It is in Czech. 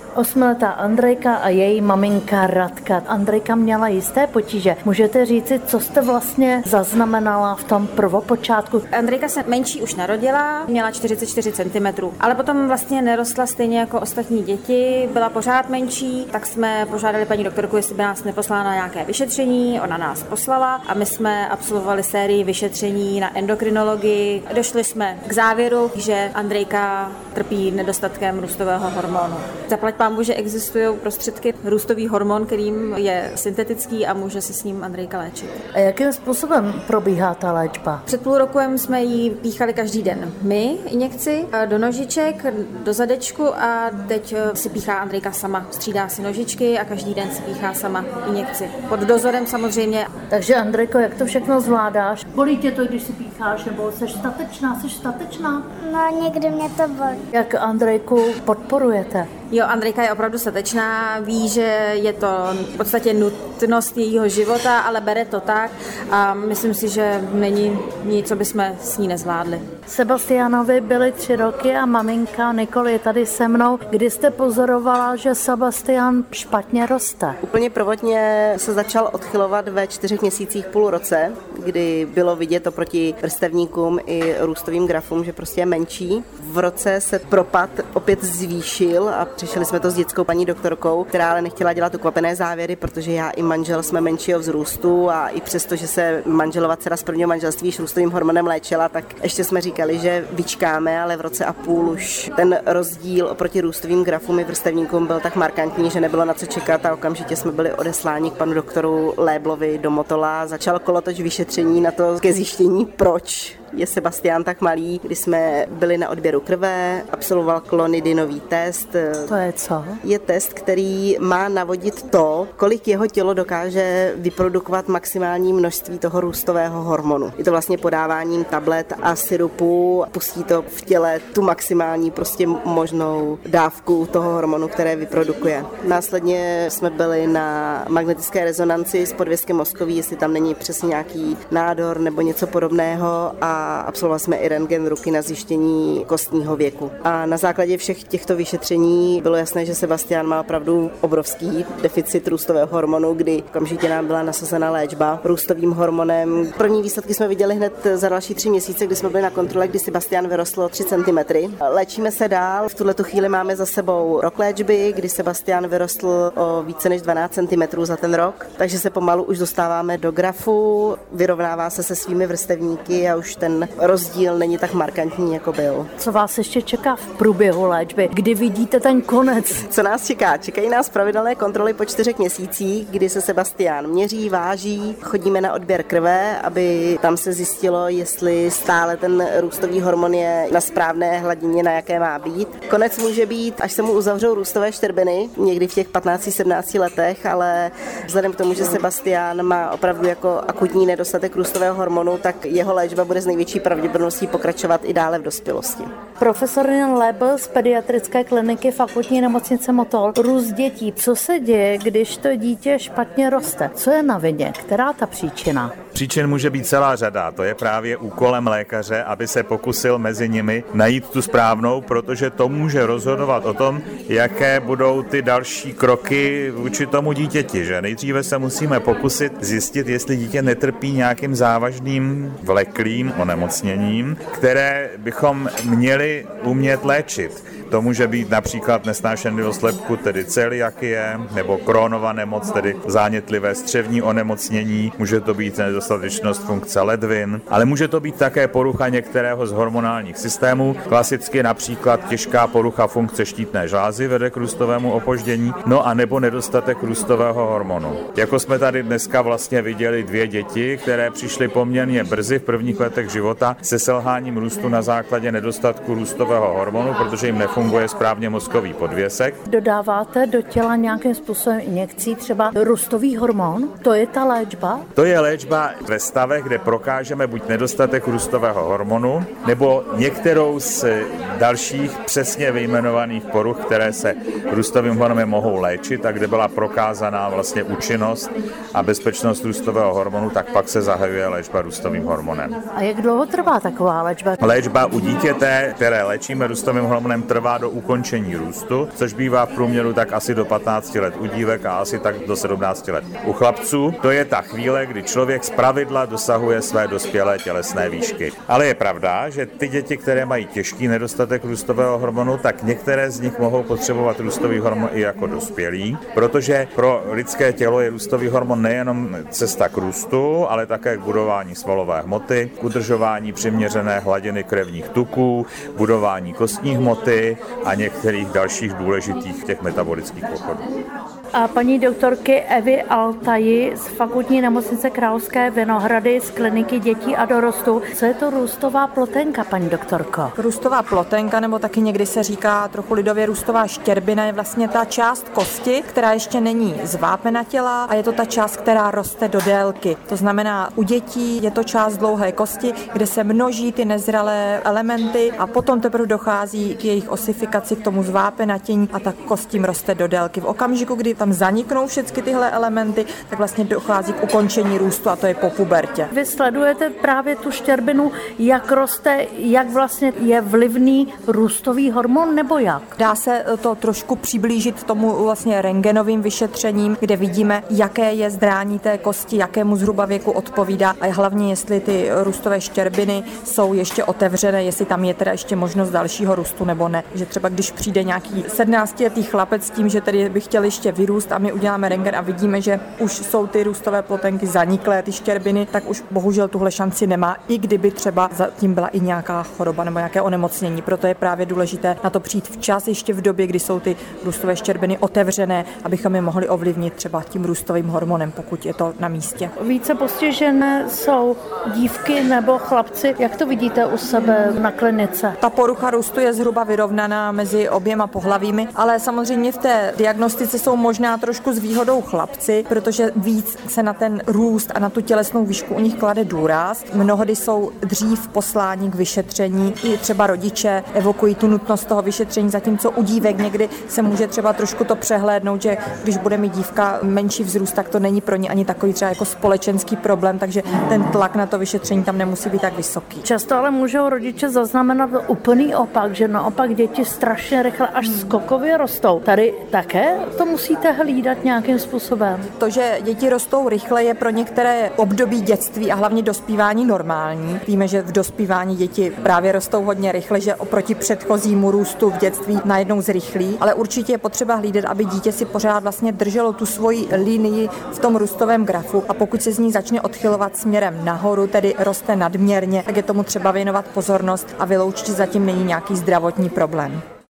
8letá Andrejka a její maminka Radka. Andrejka měla jisté potíže. Můžete říci, co jste vlastně zaznamenala v tom prvopočátku? Andrejka se menší už narodila, měla 44 cm, ale potom vlastně nerostla stejně jako ostatní děti, byla pořád menší, tak jsme požádali paní doktorku, jestli by nás neposlala na nějaké vyšetření, ona nás poslala a my jsme absolvovali sérii vyšetření na endokrinologii. Došli jsme k závěru, že Andrejka trpí nedostatkem růstového hormonu. Zaplať pánbůh, že existují prostředky růstový hormon, kterým je syntetický a může se s ním Andrejka léčit. A jakým způsobem probíhá ta léčba? Před půl rokem jsme jí píchali každý den my injekci do nožiček, do zadečku a teď si píchá Andrejka sama. Střídá si nožičky a každý den si píchá sama injekci. Pod dozorem samozřejmě. Takže Andrejko, jak to všechno zvládáš? Bolí tě to, když si pícháš, nebo jsi statečná? No, někdy mě to bolí. Jak Andrejku podporujete? Jo, Andrejka je opravdu statečná, ví, že je to v podstatě nutnost jejího života, ale bere to tak a myslím si, že není nic, co bychom s ní nezvládli. Sebastianovi byly 3 roky a maminka Nikol je tady se mnou. Kdy jste pozorovala, že Sebastian špatně roste? Úplně prvotně se začal odchylovat ve 4 měsících půl roce, kdy bylo vidět oproti vrstevníkům i růstovým grafům, že prostě je menší. V roce se propad opět zvýšil a řešili jsme to s dětskou paní doktorkou, která ale nechtěla dělat ukvapené závěry, protože já i manžel jsme menšího vzrůstu a i přesto, že se manželova dcera z prvního manželství růstovým hormonem léčila, tak ještě jsme říkali, že vyčkáme, ale v roce a půl už ten rozdíl oproti růstovým grafům i vrstevníkům byl tak markantní, že nebylo na co čekat a okamžitě jsme byli odesláni k panu doktoru Léblovi do Motola. Začal kolotoč vyšetření na to ke zjištění, proč je Sebastian tak malý, kdy jsme byli na odběru krve, absolvoval klonidinový test. To je co? Je test, který má navodit to, kolik jeho tělo dokáže vyprodukovat maximální množství toho růstového hormonu. Je to vlastně podáváním tablet a syrupu, pustí to v těle tu maximální prostě možnou dávku toho hormonu, které vyprodukuje. Následně jsme byli na magnetické rezonanci s podvěskem mozkový, jestli tam není přesně nějaký nádor nebo něco podobného a absolvovali jsme i rentgen ruky na zjištění kostního věku. A na základě všech těchto vyšetření bylo jasné, že Sebastian má opravdu obrovský deficit růstového hormonu, kdy okamžitě nám byla nasazena léčba růstovým hormonem. První výsledky jsme viděli hned za další 3 měsíce, kdy jsme byli na kontrole, kdy Sebastian vyrostl o 3 cm. Léčíme se dál. V tuhletu chvíli máme za sebou rok léčby, kdy Sebastian vyrostl o více než 12 cm za ten rok, takže se pomalu už dostáváme do grafu, vyrovnává se svými vrstevníky a už ten rozdíl není tak markantní, jako byl. Co vás ještě čeká v průběhu léčby? Kdy vidíte ten konec? Co nás čeká? Čekají nás pravidelné kontroly po 4 měsících, kdy se Sebastian měří, váží, chodíme na odběr krve, aby tam se zjistilo, jestli stále ten růstový hormon je na správné hladině, na jaké má být. Konec může být, až se mu uzavřou růstové štěrbiny, někdy v těch 15-17 letech, ale vzhledem k tomu, že Sebastian má opravdu jako akutní nedostatek růstového hormonu, tak jeho léčba bude z největší pravděpodobností pokračovat i dále v dospělosti. Profesor Jan Lébl z pediatrické kliniky Fakultní nemocnice Motol. Růst dětí. Co se děje, když to dítě špatně roste? Co je na vině? Která ta příčina? Příčin může být celá řada. To je právě úkolem lékaře, aby se pokusil mezi nimi najít tu správnou, protože to může rozhodovat o tom, jaké budou ty další kroky vůči tomu dítěti. Že nejdříve se musíme pokusit zjistit, jestli dítě netrpí nějakým závažným vleklým onemocněním, které bychom měli umět léčit. To může být například nesnášenlivost lepku, tedy celiakie, nebo Crohnova nemoc, tedy zánětlivé střevní onemocnění, může to být nedostatečnost funkce ledvin, ale může to být také porucha některého z hormonálních systémů, klasicky například těžká porucha funkce štítné žlázy vede k růstovému opoždění, no a nebo nedostatek růstového hormonu. Jako jsme tady dneska vlastně viděli 2 děti, které přišly poměrně brzy v prvních letech života se selháním růstu na základě nedostatku růstového hormonu, protože jim nefunguje správně mozkový podvěsek. Dodáváte do těla nějakým způsobem injekcí třeba růstový hormon? To je ta léčba? To je léčba ve stavech, kde prokážeme buď nedostatek růstového hormonu, nebo některou z dalších přesně vyjmenovaných poruch, které se růstovým hormonem mohou léčit a kde byla prokázaná vlastně účinnost a bezpečnost růstového hormonu, tak pak se zahajuje léčba růstovým hormonem. A jak dlouho trvá taková léčba? Léčba u dítěte, které léčíme růstovým hormonem, trvá trvá do ukončení růstu, což bývá v průměru tak asi do 15 let u dívek a asi tak do 17 let u chlapců. To je ta chvíle, kdy člověk zpravidla dosahuje své dospělé tělesné výšky. Ale je pravda, že ty děti, které mají těžký nedostatek růstového hormonu, tak některé z nich mohou potřebovat růstový hormon i jako dospělí, protože pro lidské tělo je růstový hormon nejenom cesta k růstu, ale také k budování svalové hmoty, k udržování přiměřené hladiny krevních tuků, budování kostní hmoty a některých dalších důležitých těch metabolických pochodů. A paní doktorky Evy Altaji z Fakultní nemocnice Královské Vinohrady z kliniky dětí a dorostu. Co je to růstová ploténka, paní doktorko? Růstová ploténka, nebo taky někdy se říká trochu lidově růstová štěrbina, je vlastně ta část kosti, která ještě není zvápenatělá a je to ta část, která roste do délky. To znamená, u dětí je to část dlouhé kosti, kde se množí ty nezralé elementy a potom teprve dochází k jejich osifikaci, k tomu zvápenatění a ta kost tím roste do délky. V okamžiku, kdy tam zaniknou všechny tyhle elementy, tak vlastně dochází k ukončení růstu a to je po pubertě. Vy sledujete právě tu štěrbinu, jak roste, jak vlastně je vlivný růstový hormon, nebo jak? Dá se to trošku přiblížit tomu vlastně rentgenovým vyšetřením, kde vidíme, jaké je zdrání té kosti, jakému zhruba věku odpovídá a hlavně, jestli ty růstové štěrbiny jsou ještě otevřené, jestli tam je teda ještě možnost dalšího růstu nebo ne. Že třeba když přijde nějaký 17letý chlapec s tím, že tedy by chtěl ještě vyrůst a my uděláme rentgen a vidíme, že už jsou ty růstové ploténky zaniklé, ty štěrbiny, tak už bohužel tuhle šanci nemá, i kdyby třeba zatím byla i nějaká choroba nebo nějaké onemocnění. Proto je právě důležité na to přijít včas, ještě v době, kdy jsou ty růstové štěrbiny otevřené, abychom je mohli ovlivnit třeba tím růstovým hormonem, pokud je to na místě. Více postižené jsou dívky nebo chlapci. Jak to vidíte u sebe na klinice? Ta porucha růstu je zhruba vyrovnaná mezi oběma pohlavími, ale samozřejmě v té diagnostice jsou možná trošku s výhodou chlapci, protože víc se na ten růst a na tu tělesnou výšku u nich klade důraz. Mnohdy jsou dřív posláni k vyšetření, i třeba rodiče evokují tu nutnost toho vyšetření, zatímco u dívek někdy se může třeba trošku to přehlédnout, že když bude mít dívka menší vzrůst, tak to není pro ní ani takový třeba jako společenský problém, takže ten tlak na to vyšetření tam nemusí být tak vysoký. Často ale můžou rodiče zaznamenat úplný opak, že naopak děti strašně rychle až skokově rostou. Tady také to musíte hlídat nějakým způsobem. To, že děti rostou rychle, je pro některé období dětství a hlavně dospívání normální. Víme, že v dospívání děti právě rostou hodně rychle, že oproti předchozímu růstu v dětství najednou zrychlí, ale určitě je potřeba hlídat, aby dítě si pořád vlastně drželo tu svoji linii v tom růstovém grafu a pokud se z ní začne odchylovat směrem nahoru, tedy roste nadměrně, tak je tomu třeba věnovat pozornost a vyloučit, že zatím není nějaký zdravotní problém.